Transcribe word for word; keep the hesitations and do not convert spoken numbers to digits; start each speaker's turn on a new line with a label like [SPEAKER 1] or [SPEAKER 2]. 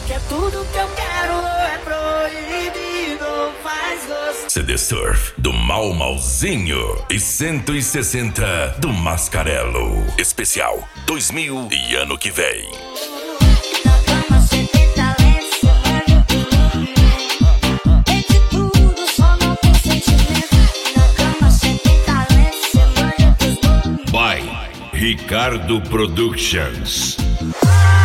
[SPEAKER 1] Que é tudo que eu quero, é proibido, faz gosto.
[SPEAKER 2] C D Surf, do Mal Malzinho. E cento e sessenta do Mascarello. Especial dois mil e ano que vem. By Ricardo Productions.